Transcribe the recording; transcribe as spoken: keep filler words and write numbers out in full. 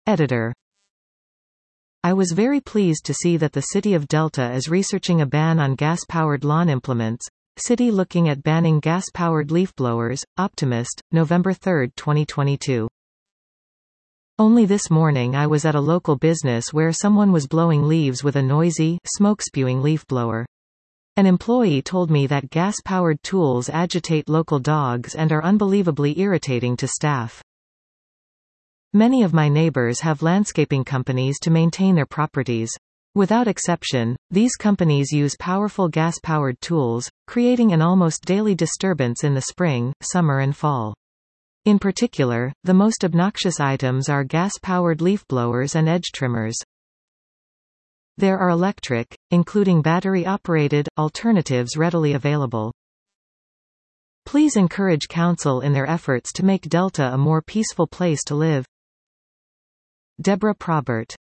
Editor. I was very pleased to see that the City of Delta is researching a ban on gas-powered lawn implements. City looking at banning gas-powered leaf blowers. Optimist, November third, twenty twenty-two. Only this morning I was at a local business where someone was blowing leaves with a noisy, smoke-spewing leaf blower. An employee told me that gas-powered tools agitate local dogs and are unbelievably irritating to staff. Many of my neighbors have landscaping companies to maintain their properties. Without exception, these companies use powerful gas-powered tools, creating an almost daily disturbance in the spring, summer and fall. In particular, the most obnoxious items are gas-powered leaf blowers and edge trimmers. There are electric, including battery-operated, alternatives readily available. Please encourage Council in their efforts to make Delta a more peaceful place to live. Deborah Probert.